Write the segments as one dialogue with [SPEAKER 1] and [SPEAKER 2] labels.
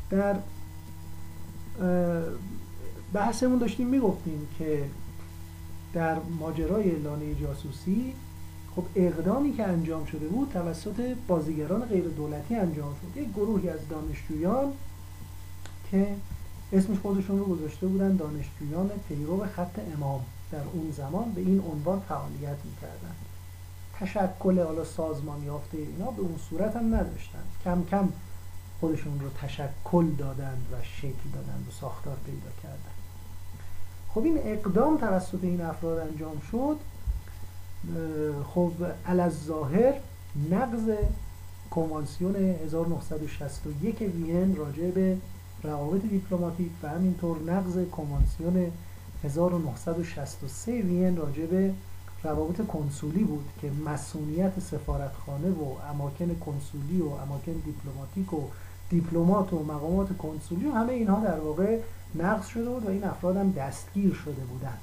[SPEAKER 1] در بحثمون داشتیم میگفتیم که در ماجرای لانه جاسوسی خب اقدامی که انجام شده بود توسط بازیگران غیر دولتی انجام شد. یک گروهی از دانشجویان که اسمش خودشون رو گذاشته بودن دانشجویان پیرو خط امام، در اون زمان به این عنوان فعالیت میکردن. تشکل حالا سازمان یافته اینا به اون صورت هم نداشتن، کم کم خودشون رو تشکل دادند و شکل دادند و ساختار پیدا کردند. خب این اقدام توسط این افراد انجام شد. خب الظاهر نقض کنوانسیون 1961 وین راجع به روابط دیپلماتیک و همینطور نقض کنوانسیون 1963 وین راجع به روابط کنسولی بود که مسئولیت سفارتخانه و اماکن کنسولی و اماکن دیپلماتیک و دیپلمات و مقامات کنسولی و همه اینها در واقع نقض شده بود و این افراد هم دستگیر شده بودند.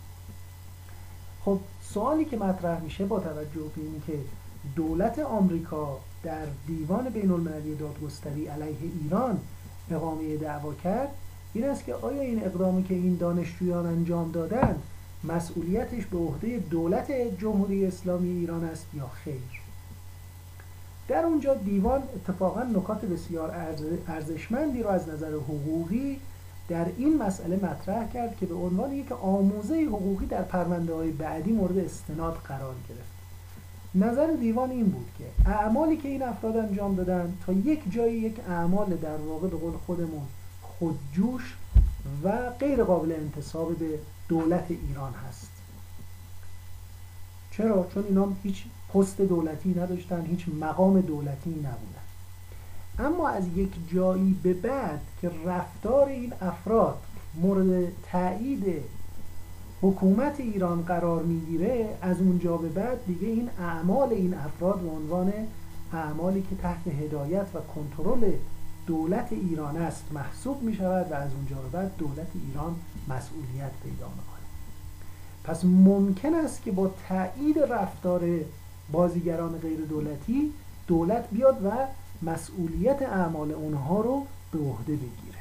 [SPEAKER 1] خب سوالی که مطرح میشه با توجه به این که دولت آمریکا در دیوان بین المللی دادگستری علیه ایران اقامه دعوا کرد این است که آیا این اقدامی که این دانشجویان انجام دادند مسئولیتش به عهده دولت جمهوری اسلامی ایران است یا خیر؟ در اونجا دیوان اتفاقا نکات بسیار ارزشمندی رو از نظر حقوقی در این مسئله مطرح کرد که به عنوان یک آموزه حقوقی در پرونده‌های بعدی مورد استناد قرار گرفت. نظر دیوان این بود که اعمالی که این افراد انجام دادن تا یک جایی یک اعمال در واقع به قول خودمون خودجوش و غیر قابل انتساب به دولت ایران هست. چرا؟ چون اینا هیچ پست دولتی نداشتن، هیچ مقام دولتی نبودن. اما از یک جایی به بعد که رفتار این افراد مورد تایید حکومت ایران قرار میگیره، از اونجا به بعد دیگه این اعمال این افراد به عنوان اعمالی که تحت هدایت و کنترل دولت ایران است محسوب می شود و از اونجا به بعد دولت ایران مسئولیت پیدا میکنه. پس ممکن است که با تایید رفتار بازیگران غیر دولتی دولت بیاد و مسئولیت اعمال اونها رو به عهده بگیره.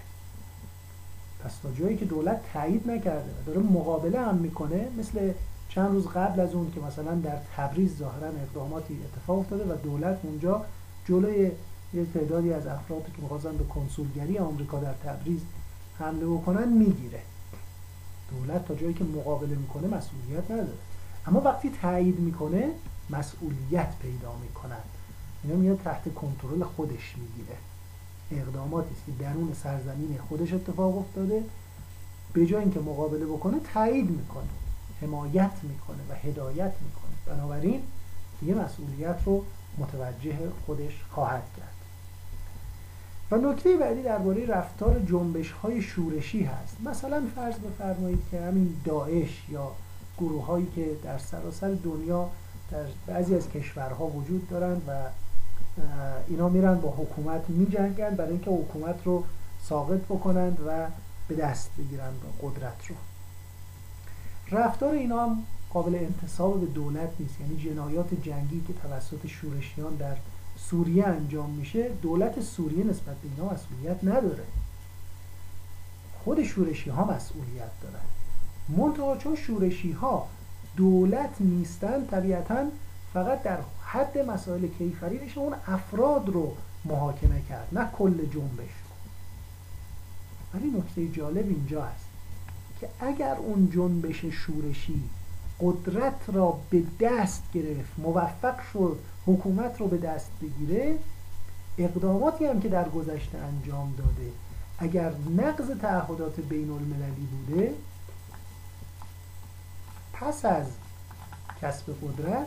[SPEAKER 1] پس تا جایی که دولت تایید نکرده و داره مقابله هم میکنه، مثل چند روز قبل از اون که مثلا در تبریز ظاهرا اقداماتی اتفاق افتاده و دولت اونجا جلوی یک تعدادی از افرادی که می‌خواستن به کنسولگری آمریکا در تبریز حمله بکنن میگیره. دولت تا جایی که مقابله میکنه مسئولیت نداره، اما وقتی تایید میکنه مسئولیت پیدا میکنن. اینا میاد تحت کنترل خودش میگیره. اقداماتی است که درون سرزمین خودش اتفاق افتاده، به جای اینکه مقابله بکنه تایید میکنه، حمایت میکنه و هدایت میکنه. بنابراین دیگه مسئولیت رو متوجه خودش خواهد کرد. و نکته بعدی درباره رفتار جنبش‌های شورشی هست. مثلا فرض بفرمایید که همین داعش یا گروه‌هایی که در سراسر دنیا در بعضی از کشورها وجود دارند و اینا میرن با حکومت میجنگن برای اینکه حکومت رو ساقط بکنند و به دست بگیرن قدرت رو. رفتار اینا هم قابل انتساب به دولت نیست، یعنی جنایات جنگی که توسط شورشیان در سوریه انجام میشه، دولت سوریه نسبت به اینا مسئولیت نداره، خود شورشی ها مسئولیت دارن. منتها چون شورشی ها دولت نیستن، طبیعتاً فقط در حد مسائل کیفری میشه اون افراد رو محاکمه کرد، نه کل جنبش رو. ولی نکته جالب اینجا هست که اگر اون جنبش شورشی قدرت را به دست گرفت، موفق شد حکومت رو به دست بگیره، اقداماتی هم که در گذشته انجام داده اگر نقض تعهدات بین المللی بوده، پس از کسب قدرت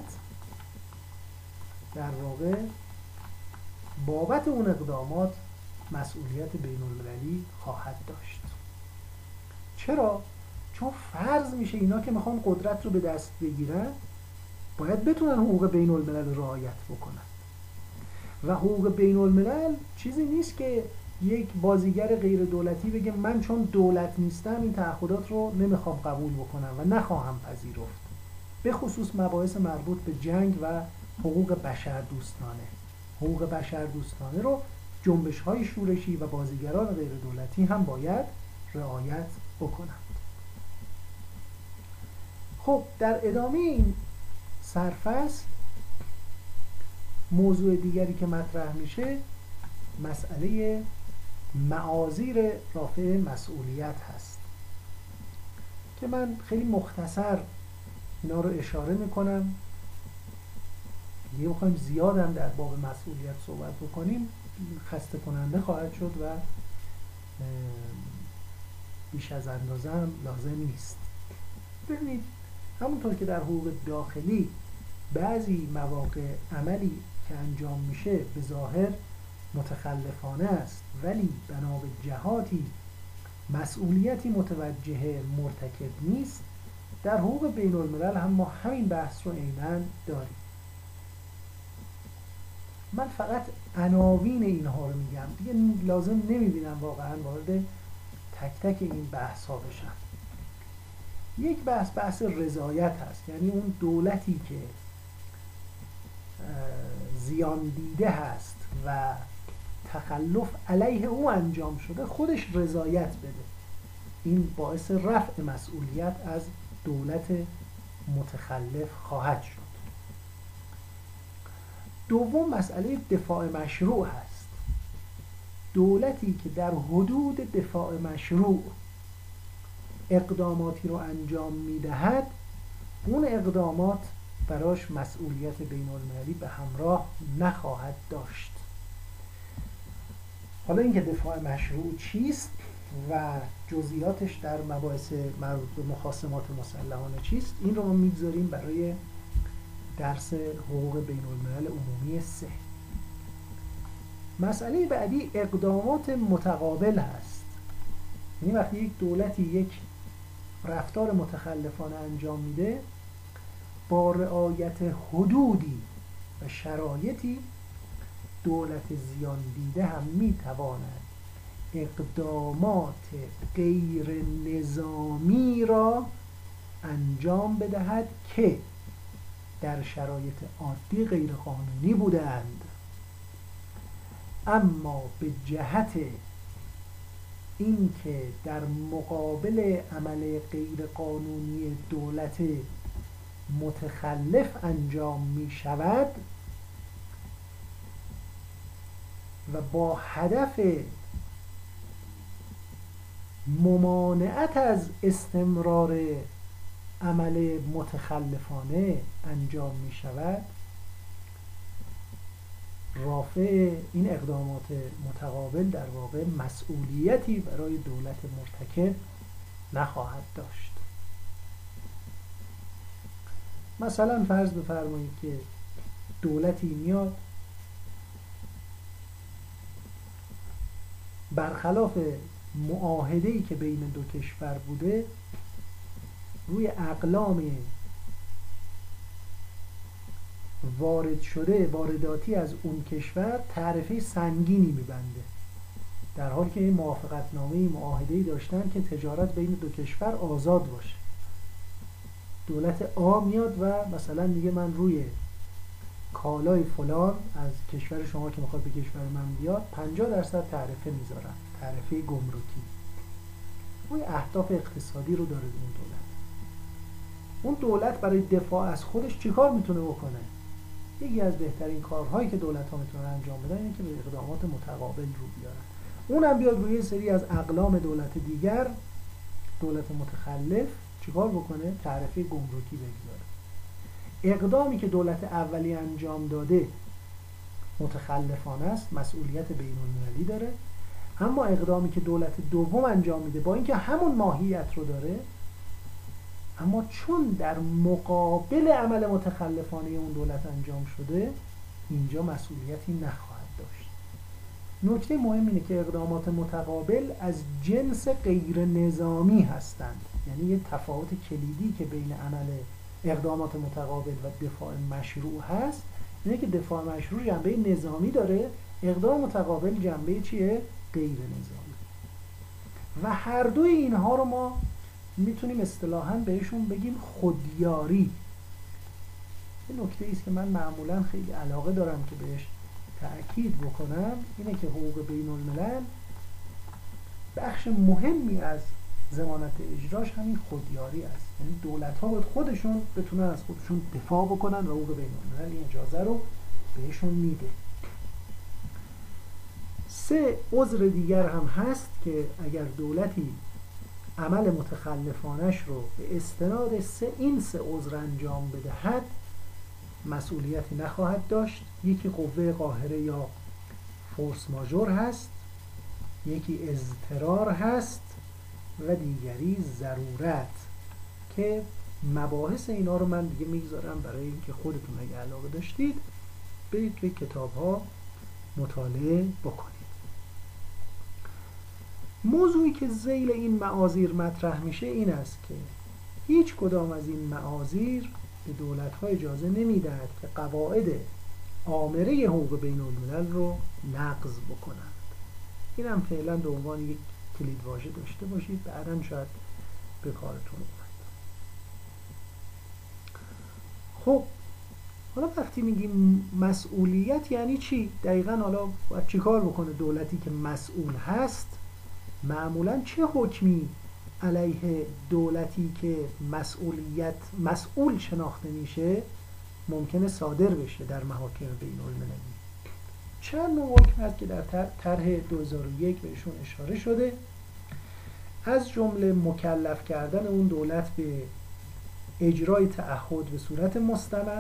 [SPEAKER 1] در واقع بابت اون اقدامات مسئولیت بین المللی خواهد داشت. چرا؟ چون فرض میشه اینا که میخوان قدرت رو به دست بگیرن باید بتونن حقوق بین الملل رعایت بکنن و حقوق بین الملل چیزی نیست که یک بازیگر غیر دولتی بگه من چون دولت نیستم این تعهدات رو نمیخوام قبول بکنم و نخواهم پذیرفت، به خصوص مباحث مربوط به جنگ و حقوق بشر دوستانه. حقوق بشر دوستانه رو جنبش‌های شورشی و بازیگران غیر دولتی هم باید رعایت بکنند. خب در ادامه این سرفصل موضوع دیگری که مطرح میشه مسئله معاذیر رافع مسئولیت هست که من خیلی مختصر اینا رو اشاره میکنم. یه بخوایم زیاد هم در باب مسئولیت صحبت بکنیم خسته کننده خواهد شد و بیش از اندازه هم لازم نیست. ببینید همونطور که در حقوق داخلی بعضی مواقع عملی که انجام میشه به ظاهر متخلفانه است ولی بنا به جهاتی مسئولیتی متوجه مرتکب نیست، در حقوق بین الملل هم ما همین بحث رو عیناً داریم. من فقط عناوین اینها رو میگم، دیگه لازم نمیبینم واقعا وارد تک تک این بحث ها بشم. یک بحث رضایت هست، یعنی اون دولتی که زیان دیده هست و تخلف علیه او انجام شده خودش رضایت بده. این باعث رفع مسئولیت از دولت متخلف خواهد شد. دوم مسئله دفاع مشروع هست. دولتی که در حدود دفاع مشروع اقداماتی رو انجام میدهد اون اقدامات براش مسئولیت بین المللی به همراه نخواهد داشت. حالا اینکه دفاع مشروع چیست و جزئیاتش در مباحث مربوط به مخاصمات مسلحانه چیست، این رو ما میگذاریم برای درس حقوق بین الملل عمومی 3. مسئله بعدی اقدامات متقابل هست. یعنی وقتی یک دولتی یک رفتار متخلفانه انجام میده با رعایت حدودی و شرایطی دولت زیان دیده هم میتواند اقدامات غیر نظامی را انجام بدهد که در شرایط عادی غیر قانونی بودند، اما به جهت اینکه در مقابل عمل غیر قانونی دولت متخلف انجام می شود و با هدف ممانعت از استمرار عمل متخلفانه انجام می شود، رافع این اقدامات متقابل در واقع مسئولیتی برای دولت مرتکب نخواهد داشت. مثلا فرض بفرمایید که دولتی میاد برخلاف معاهده‌ای که بین دو کشور بوده روی اقلام وارد شده وارداتی از اون کشور تعرفه سنگینی میبنده، در حالی که این موافقتنامه معاهده‌ای داشتن که تجارت بین دو کشور آزاد باشه. دولت آ میاد و مثلا میگه من روی کالای فلان از کشور شما که میخواد به کشور من بیاد 50% تعرفه میذارم، تعرفه گمرکی. روی اهداف اقتصادی رو داره اون دولت. اون دولت برای دفاع از خودش چیکار میتونه بکنه؟ یکی از بهترین کارهایی که دولت‌ها میتونن انجام بدن اینه که به اقدامات متقابل رو بیارن. اونم بیاد روی سری از اقلام دولت دیگر، دولت متخلف چیکار بکنه؟ تعرفه گمرکی بگذاره. اقدامی که دولت اولی انجام داده متخلفانه است، مسئولیت بین المللی داره، اما اقدامی که دولت دوم انجام میده با اینکه همون ماهیت رو داره، اما چون در مقابل عمل متخلفانه اون دولت انجام شده اینجا مسئولیتی نخواهد داشت. نکته مهم اینه که اقدامات متقابل از جنس غیر نظامی هستند. یعنی یه تفاوت کلیدی که بین عمل اقدامات متقابل و دفاع مشروع هست اینه که دفاع مشروع جنبه نظامی داره، اقدام متقابل جنبه چیه؟ غیر نظامی. و هر دوی اینها رو ما میتونیم اصطلاحاً بهشون بگیم خودیاری. این نکته ایست که من معمولاً خیلی علاقه دارم که بهش تأکید بکنم اینه که حقوق بین الملل بخش مهمی از ضمانت اجراش همین خودیاری است. یعنی دولت ها باید خودشون بتونن از خودشون دفاع بکنن و حقوق بین الملل این اجازه رو بهشون میده. 3 عذر دیگر هم هست که اگر دولتی عمل متخلفانش رو به استناد این سه عذر انجام بدهد مسئولیتی نخواهد داشت. یکی قوه قاهره یا فورس ماژور هست، یکی اضطرار هست و دیگری ضرورت، که مباحث اینا رو من دیگه میگذارم برای اینکه خودتون اگه علاقه داشتید برید توی کتاب ها مطالعه بکنید. موضوعی که ذیل این معاذیر مطرح میشه این است که هیچ کدام از این معاذیر به دولت ها اجازه نمیدهد که قواعد آمره حقوق بین الملل رو نقض بکنند. این هم فعلا به عنوان یک کلیدواژه داشته باشید، بعداً شاید به کارتون اومد. خب حالا وقتی میگیم مسئولیت یعنی چی؟ دقیقاً حالا باید چی کار بکنه دولتی که مسئول هست؟ معمولاً چه حکمی علیه دولتی که مسئول شناخته میشه ممکنه صادر بشه در محاکم بین المللی؟ چند نوع حکم هست که در طرح 2001 بهشون اشاره شده، از جمله مکلف کردن اون دولت به اجرای تعهد به صورت مستمر،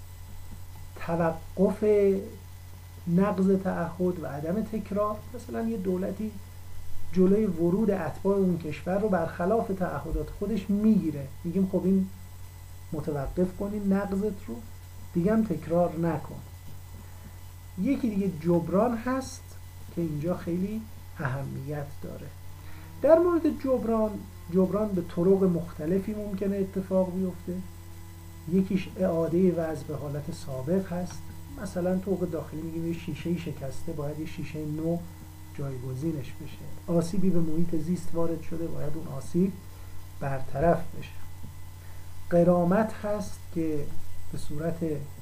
[SPEAKER 1] توقف نقض تعهد و عدم تکرار. مثلا یه دولتی جلوی ورود اتباع اون کشور رو برخلاف تعهدات خودش میگیره، میگیم خب این متوقف کنین نقضت رو، دیگه هم تکرار نکن. یکی دیگه جبران هست که اینجا خیلی اهمیت داره. در مورد جبران به طرق مختلفی ممکنه اتفاق بیفته. یکیش اعاده وضع به حالت سابق هست. مثلا طرق داخلی میگیم یه شیشه شکسته، باید یه شیشه نو جایگزینش بشه. آسیبی به محیط زیست وارد شده، باید اون آسیب برطرف بشه. غرامت هست که به صورت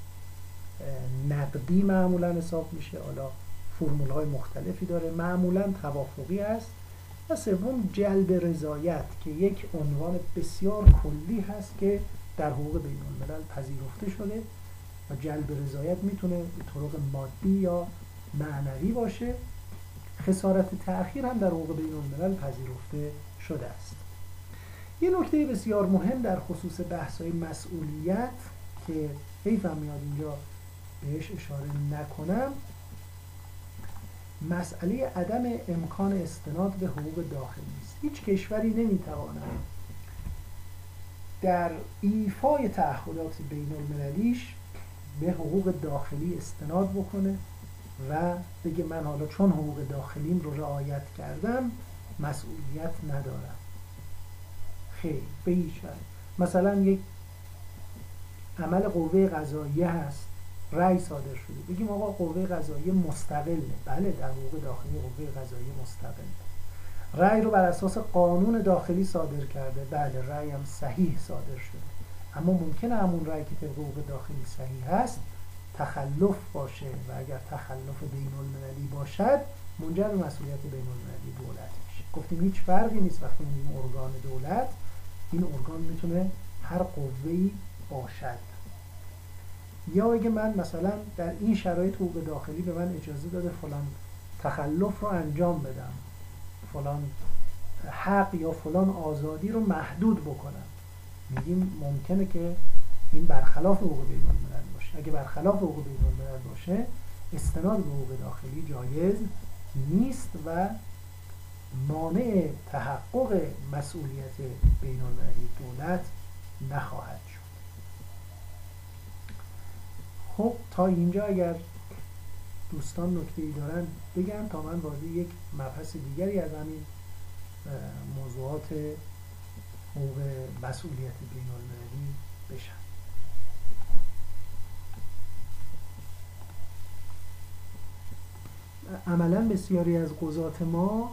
[SPEAKER 1] نقدی معمولا حساب میشه، حالا فرمول های مختلفی داره، معمولا توافقی هست. و سوم جلب رضایت که یک عنوان بسیار کلی هست که در حقوق بین الملل پذیرفته شده و جلب رضایت میتونه به طرق مادی یا معنوی باشه. خسارت تأخیر هم در حقوق بین الملل پذیرفته شده است. یه نکته بسیار مهم در خصوص بحث‌های مسئولیت که حیفم میاد اینجا بهش اشاره نکنم، مسئله عدم امکان استناد به حقوق داخلی است. هیچ کشوری نمیتواند در ایفای تعهدات بین المللیش به حقوق داخلی استناد بکنه و بگه من حالا چون حقوق داخلیم رو رعایت کردم مسئولیت ندارم. خیر، به هیچ وجه. مثلا یک عمل قوه قضاییه هست، رأی صادر شده، بگیم آقا قوه قضاییه مستقله. بله، در حقوق داخلی قوه قضاییه مستقله. رأی رو بر اساس قانون داخلی صادر کرده، بله رأی هم صحیح صادر شده، اما ممکنه همون رأی که طبق حقوق داخلی صحیح هست تخلف باشه و اگر تخلف بین المللی باشد منجر به مسئولیت بین المللی دولت میشه. گفتیم هیچ فرقی نیست وقتی میگیم ارگان دولت، این ارگان میتونه هر قوه‌ای باشد. یا اگه من مثلا در این شرایط حقوق داخلی به من اجازه داده فلان تخلف رو انجام بدم، فلان حق یا فلان آزادی رو محدود بکنم، میگیم ممکنه که این برخلاف حقوق بین الملل باشه. اگه برخلاف حقوق بین الملل باشه استناد به حقوق داخلی جایز نیست و مانع تحقق مسئولیت بین المللی دولت نخواهد شد. خب تا اینجا اگر دوستان نکته‌ای دارن بگن تا من وارد یک مبحث دیگری از همین موضوعات حقوق مسئولیت بین المللی بشم. عملا بسیاری از قضات ما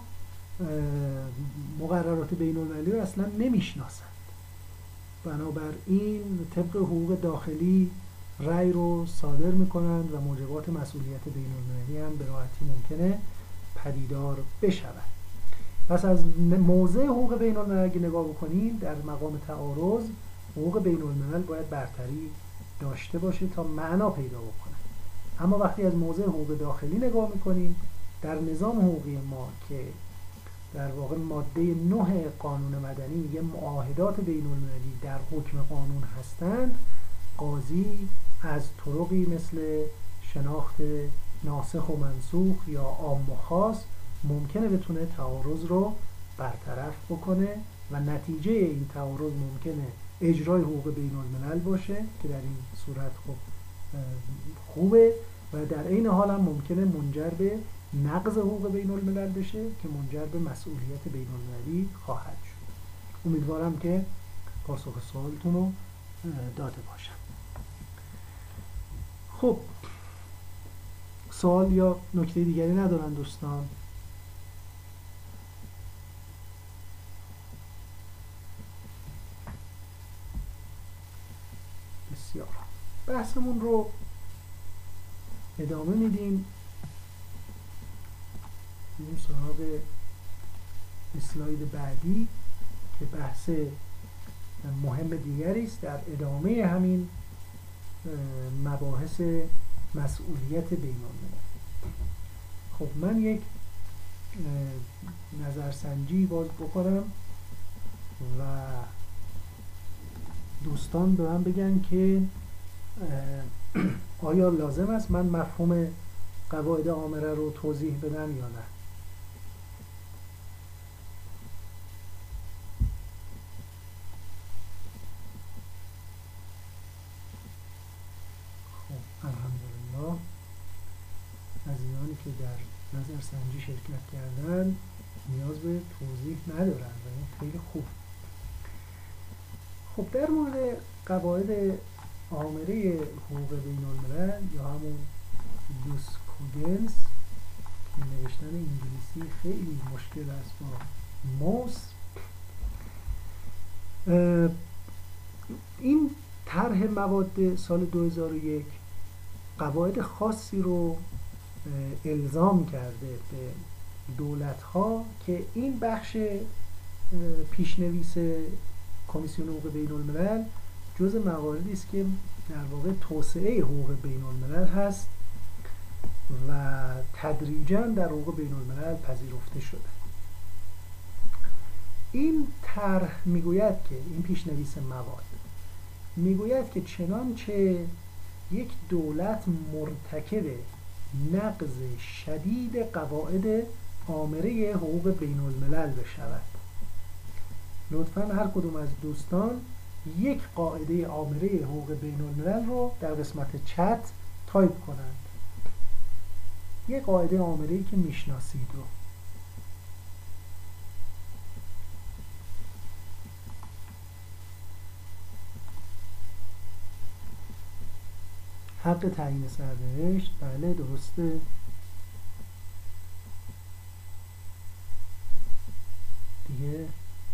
[SPEAKER 1] مقررات بین المللی رو اصلا نمیشناسند، بنابراین طبق حقوق داخلی رأی رو صادر میکنند و موجبات مسئولیت بین المللی هم به راحتی ممکنه پدیدار بشود. پس از موضع حقوق بین الملل اگه نگاه بکنیم، در مقام تعارض حقوق بین الملل باید برتری داشته باشه تا معنا پیدا بکنه. اما وقتی از موضع حقوق داخلی نگاه میکنیم، در نظام حقوقی ما که در واقع ماده 9 قانون مدنی میگه معاهدات بین المللی در حکم قانون هستند، قاضی از طرقی مثل شناخت ناسخ و منسوخ یا عام و خاص ممکنه بتونه تعارض رو برطرف بکنه و نتیجه این تعارض ممکنه اجرای حقوق بین الملل باشه که در این صورت خب خوبه و در عین حال هم ممکنه منجر به نقض حقوق بین الملل بشه که منجر به مسئولیت بین المللی خواهد شد. امیدوارم که پاسخ سوالتون رو داده باشم. خب سوال یا نکته دیگری ندارن دوستان؟ بسیار. بحثمون رو ادامه میدیم. این سراغ اسلاید بعدی که بحث مهم دیگری است در ادامه همین مباحث مسئولیت بین الملل. خب من یک نظرسنجی باز بکنم و دوستان به من بگن که آیا لازم است من مفهوم قواعد عامره رو توضیح بدم یا نه. خب الحمدلله عزیزانی که در نظرسنجی شرکت کردن نیاز به توضیح ندارن و این خیلی خوب. خب در مورد قواعد عامره حقوق بین الملل یا همون یوسکودنس که نوشتن انگلیسی خیلی مشکل است با موس، این طرح مواد سال 2001 قواعد خاصی رو الزام کرده به دولت‌ها که این بخش پیشنویس کمیسیون حقوق بین الملل جز مواردی است که در واقع توسعه حقوق بین الملل هست و تدریجاً در حقوق بین الملل پذیرفته شده. این طرح میگوید که این پیشنویس مواد میگوید که چنانچه یک دولت مرتکب نقض شدید قواعد عامره حقوق بین الملل بشود، لطفاً هر کدوم از دوستان یک قاعده عامره حقوق بین الملل رو در قسمت چت تایپ کنند. یک قاعده عامره‌ای که میشناسید رو. حق تعیین سرنوشت، بله درسته. دیگه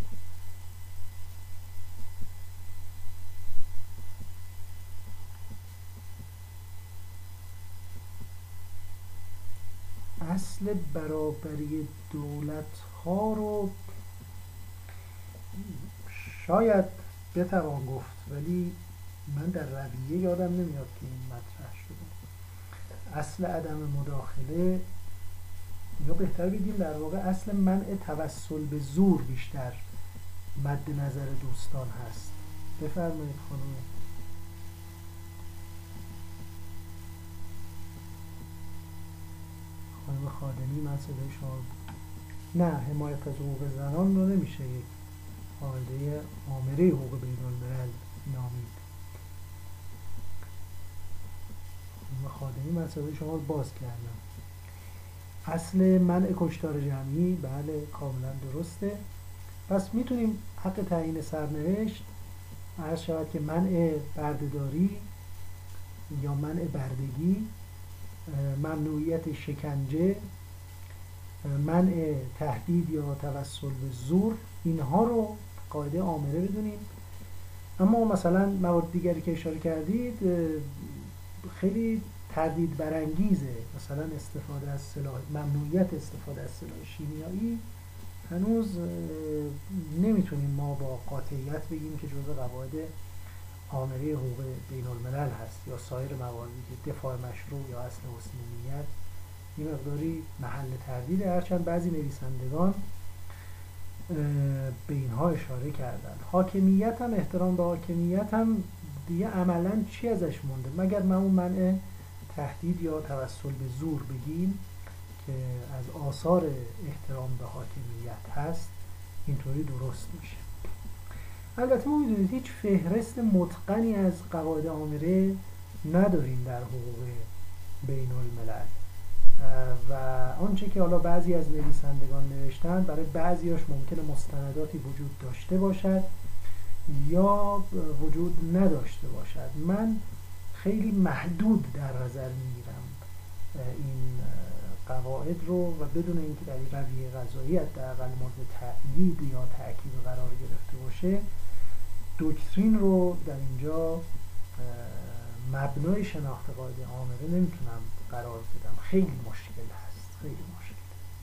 [SPEAKER 1] اصل برابری دولت ها رو شاید بتوان گفت، ولی من در رویه یادم نمیاد که این مطرح شده. اصل عدم مداخله، یا بهتر بگیم در واقع اصل منع توسل به زور بیشتر مد نظر دوستان هست. بفرمایید خانم. خانم خادمی، من صدای شما نه، حمایت از حقوق زنان رو نمیشه یک قاعده عامره حقوق بین الملل نامید. خانم خادمی، من صدای شما رو باز کردم. اصل منع کشتار جمعی، بله کاملا درسته. پس میتونیم حق تعیین سرنوشت عرض شود که منع بردهداری یا منع بردگی، ممنوعیت شکنجه، منع تهدید یا توسل به زور، اینها رو قاعده عامره بدونیم. اما مثلا موارد دیگری که اشاره کردید خیلی تردید برانگیزه، مثلا استفاده از سلاح، ممنوعیت استفاده از سلاح شیمیایی هنوز نمیتونیم ما با قاطعیت بگیم که جزء قواعد آمره حقوق بین الملل هست یا سایر مواردی که دفاع مشروع یا اصل حسن نیت این مقداری محل تردیده، هرچند بعضی نویسندگان به اینها اشاره کردن. حاکمیت هم، احترام به حاکمیت هم دیگه عملا چی ازش مونده مگر اون منع تهدید یا توسل به زور بگیم که از آثار احترام به حاکمیت هست، اینطوری درست میشه. البته ما میدونید هیچ فهرست متقنی از قواعد آمره نداریم در حقوق بین الملل و آنچه که حالا بعضی از نویسندگان نوشتن برای بعضیاش ممکنه مستنداتی وجود داشته باشد یا وجود نداشته باشد. من خیلی محدود در نظر میگیرم این قواعد رو و بدون اینکه در این رویه قضایی حداقل مورد تأیید یا تأکید قرار گرفته باشه، دکترین رو در اینجا مبنای شناخت قاعده آمره نمیتونم قرار بدم. خیلی مشکل هست، خیلی مشکل.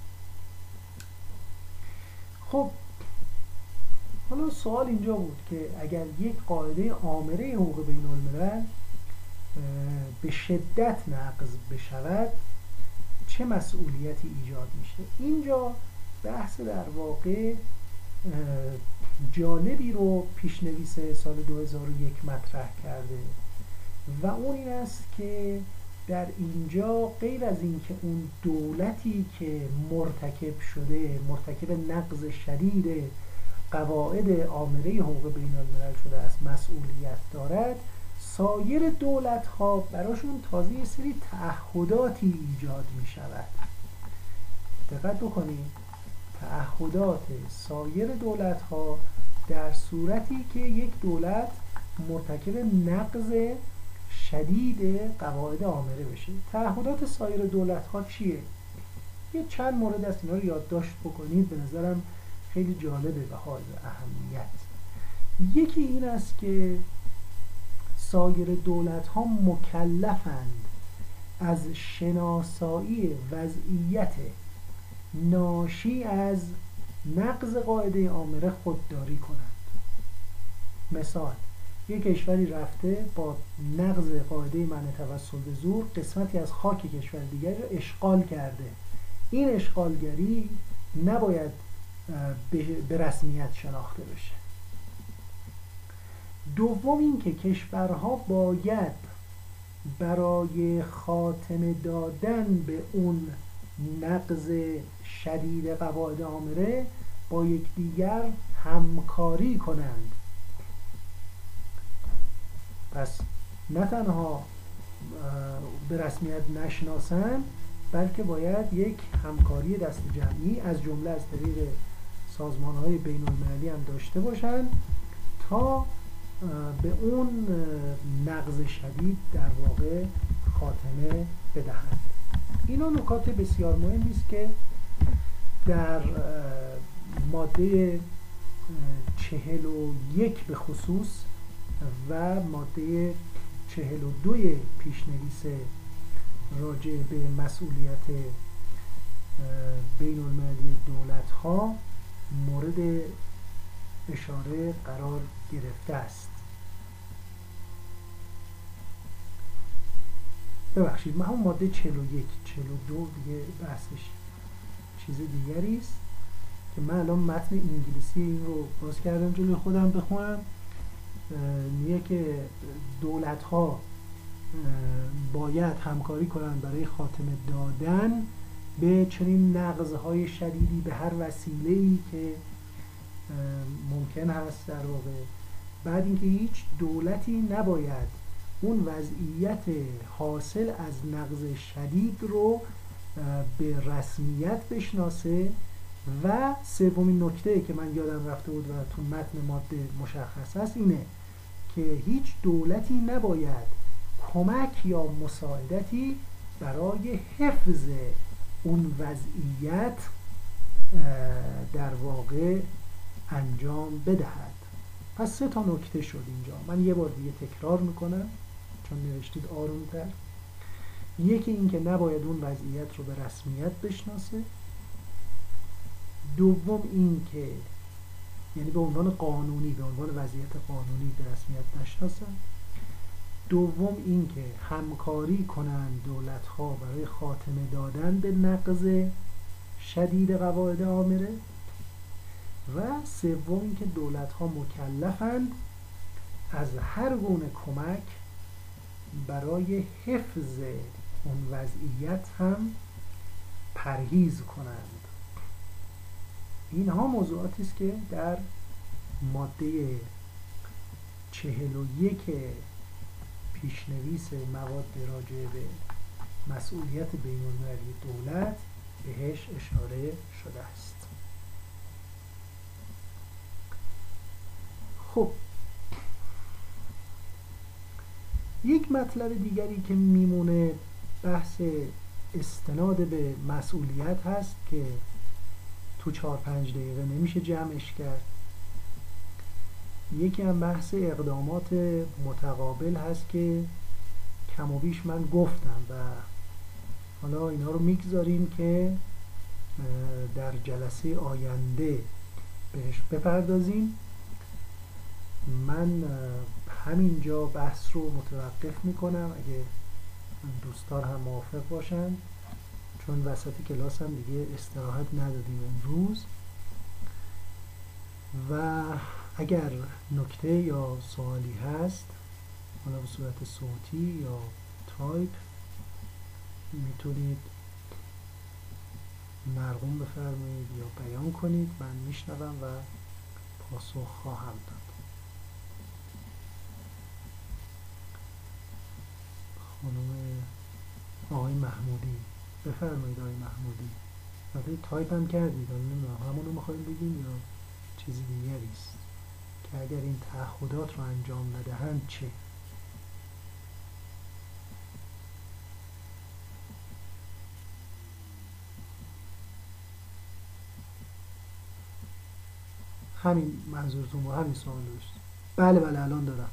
[SPEAKER 1] خب حالا سوال اینجا بود که اگر یک قاعده آمره حقوق بین الملل به شدت نقض بشود چه مسئولیتی ایجاد میشه؟ اینجا بحث در واقع جالبی رو پیشنویس سال 2001 مطرح کرده و اون این است که در اینجا غیر از اینکه اون دولتی که مرتکب نقض شدید قواعد آمره حقوق بین الملل شده است مسئولیت دارد، سایر دولت ها براشون تازه یه سری تعهداتی ایجاد می شود. دقت بکنید، تعهدات سایر دولت ها در صورتی که یک دولت مرتکب نقض شدید قواعد آمره بشه. تعهدات سایر دولت ها چیه؟ یه چند مورد از اینا رو یادداشت بکنید، به نظرم خیلی جالبه به حال اهمیت. یکی این است که سایر دولت ها مکلفند از شناسایی وضعیت ناشی از نقض قاعده آمره خودداری کنند. مثال، یک کشوری رفته با نقض قاعده منع توسل به زور قسمتی از خاک کشور دیگر رو اشغال کرده. این اشغالگری نباید به رسمیت شناخته بشه. دوم این که کشورها باید برای خاتمه دادن به اون نقض شدید قواعد آمره با یکدیگر همکاری کنند. پس نه تنها به رسمیت نشناسند بلکه باید یک همکاری دست جمعی از جمله از طریق سازمان‌های بین المللی هم داشته باشند تا به اون نقض شدید در واقع خاتمه بدهند. اینا نکات بسیار مهمی است که در ماده 41 به خصوص و ماده 42 پیشنویس راجع به مسئولیت بین المللی دولت ها مورد اشاره قرار گرفته است. ببخشید، من همون ماده 41 42 دیگه بحثش چیز دیگری است که من الان متن انگلیسی این رو باز کردم جلوی خودم بخونم. میگه که دولت ها باید همکاری کنند برای خاتمه دادن به چنین نقض‌های شدیدی به هر وسیله‌ای که ممکن هست در واقع. بعد اینکه هیچ دولتی نباید اون وضعیت حاصل از نقض شدید رو به رسمیت بشناسه. و سومین نکته که من یادم رفته بود و تو متن ماده مشخص است اینه که هیچ دولتی نباید کمک یا مساعدتی برای حفظ اون وضعیت در واقع انجام بدهد. پس 3 تا نکته شد اینجا. من یه بار دیگه تکرار میکنم چون نوشتید آرومتر. یکی این که نباید اون وضعیت رو به رسمیت بشناسه. دوم این که یعنی به عنوان قانونی، به عنوان وضعیت قانونی به رسمیت نشناسن. دوم این که همکاری کنند دولت‌ها برای خاتمه دادن به نقض شدید قواعد آمره. و سوم این که دولت‌ها مکلفند از هر گونه کمک برای حفظ اون وضعیت هم پرهیز کنند. اینها موضوعاتی است که در ماده 41 پیشنویس مواد راجع به مسئولیت بین‌المللی دولت بهش اشاره شده است. خب یک مطلب دیگری که میمونه بحث استناد به مسئولیت هست که تو 4-5 دقیقه نمیشه جمعش کرد. یکی هم بحث اقدامات متقابل هست که کم و بیش من گفتم و حالا اینا رو میگذاریم که در جلسه آینده بهش بپردازیم. من همینجا بحث رو متوقف میکنم اگه دوستان هم موافق باشن، چون وسط کلاس هم دیگه استراحت ندادیم امروز. و اگر نکته یا سوالی هست حالا به صورت صوتی یا تایپ میتونید مرقوم بفرمایید یا بیان کنید، من میشنوم و پاسخ خواهم داد. خانم آقای محمودی بفرمایید. آقای محمودی البته تایپ هم کردید، نمیدونم همونو میخوایم بگیم یا چیزی دیگری است که اگر این تعهدات رو انجام ندهند چه؟ همین منظورتون با همین سوال داشت؟ بله الان دارم.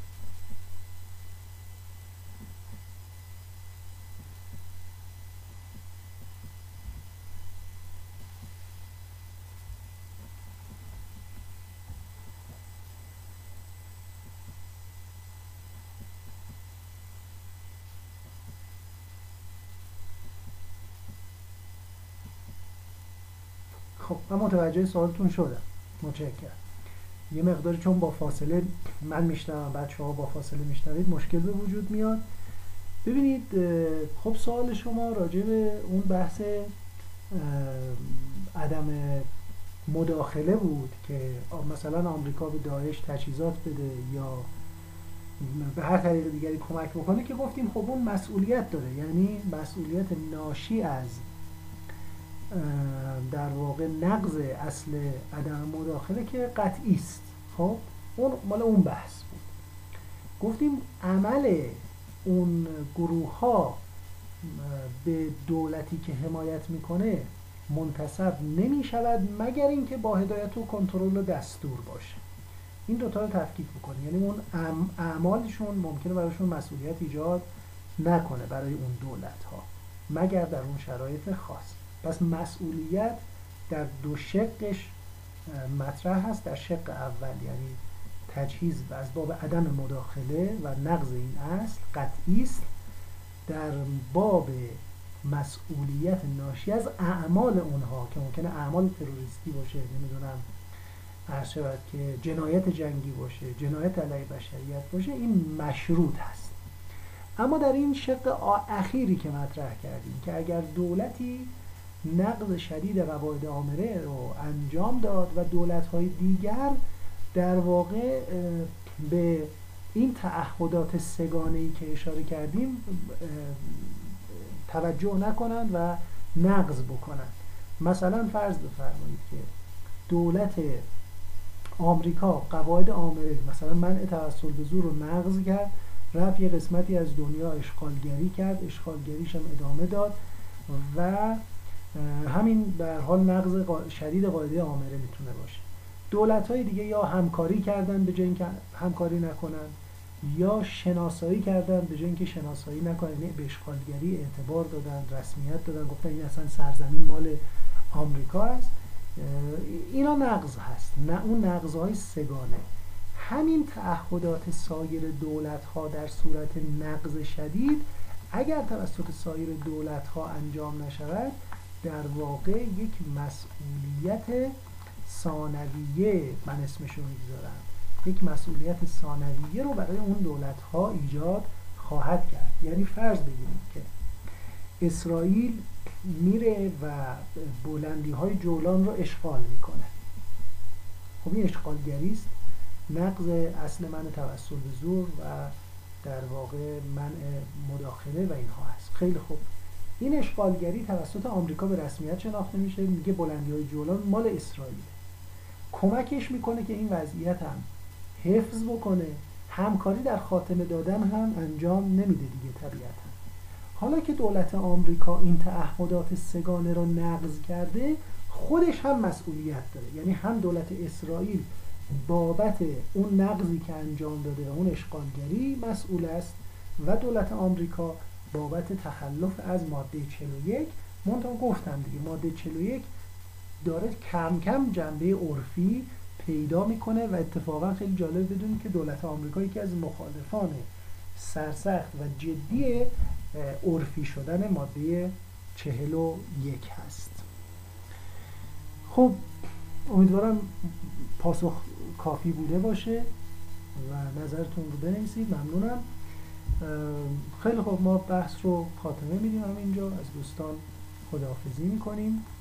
[SPEAKER 1] خب من متوجه سوالتون شدم، متشکرم. یه مقداری چون با فاصله من میشنوم، بچه‌ها با فاصله میشنوید، مشکل به وجود میاد. ببینید خب سوال شما راجع به اون بحث عدم مداخله بود که مثلا آمریکا به داعش تجهیزات بده یا به هر طریق دیگری کمک بکنه، که گفتیم خب اون مسئولیت داره، یعنی مسئولیت ناشی از در واقع نقض اصل عدم مداخله که قطعی است. خب اون مال اون بحث بود. گفتیم عمل اون گروه ها به دولتی که حمایت میکنه منتسب نمی شود مگر اینکه با هدایت و کنترل و دستور باشه. این دوتا رو تفکیک بکنیم، یعنی اون اعمالشون ممکنه برایشون مسئولیت ایجاد نکنه برای اون دولت ها مگر در اون شرایط خاص. پس مسئولیت در دو شقش مطرح هست. در شق اول یعنی تجهیز و از باب عدم مداخله و نقض این اصل قطعی است. در باب مسئولیت ناشی از اعمال اونها که ممکنه اعمال تروریستی باشه، نمیدونم عرض شود که جنایت جنگی باشه، جنایت علیه بشریت باشه، این مشروط هست. اما در این شق اخیری که مطرح کردیم که اگر دولتی نقض شدید قواعد آمره رو انجام داد و دولت‌های دیگر در واقع به این تعهدات سگانه‌ای که اشاره کردیم توجه نکنند و نقض بکنند. مثلا فرض بفرمایید که دولت آمریکا قواعد آمره مثلا منع توسل به زور رو نقض کرد، رفت یه قسمتی از دنیا اشغالگری کرد، اشغالگریش هم ادامه داد و همین در حال نقض شدید قاعده آمره میتونه باشه. دولت‌های دیگه یا همکاری کردن به جای اینکه همکاری نکنن یا شناسایی کردن به جای اینکه شناسایی نکنن، یعنی به اشغالگری اعتبار دادن، رسمیت دادن، گفتن این اصلا سرزمین مال آمریکا است. اینا نقض هست، نه اون نقض‌های سگانه. همین تعهدات سایر دولت‌ها در صورت نقض شدید اگر توسط سایر دولت‌ها انجام نشود، در واقع یک مسئولیت ثانویه، من اسمشو میگذارم، یک مسئولیت ثانویه رو برای اون دولت‌ها ایجاد خواهد کرد. یعنی فرض بگیریم که اسرائیل میره و بلندی‌های جولان رو اشغال میکنه. خب این اشغالگری است، نقض اصل منع توسل به زور و در واقع منع مداخله و اینها هست. خیلی خوب، این اشغالگری توسط آمریکا به رسمیت شناخته میشه، میگه بلندی‌های جولان مال اسرائیل، کمکش میکنه که این وضعیت هم حفظ بکنه، همکاری در خاتمه دادن هم انجام نمیده دیگه طبیعتا. حالا که دولت آمریکا این تعهدات سگانه رو نقض کرده، خودش هم مسئولیت داره. یعنی هم دولت اسرائیل بابت اون نقضی که انجام داده و اون اشغالگری مسئول است و دولت آمریکا بابت تخلف از ماده 41. منتها گفتم دیگه ماده 41 داره کم کم جنبه عرفی پیدا میکنه و اتفاقا خیلی جالب بدونید که دولت آمریکا یکی از مخالفان سرسخت و جدی عرفی شدن ماده 41 هست. خب امیدوارم پاسخ کافی بوده باشه و نظرتون رو بنویسید. ممنونم. خیلی خب، ما بحث رو خاتمه میدیم همینجا، از دوستان خداحافظی میکنیم.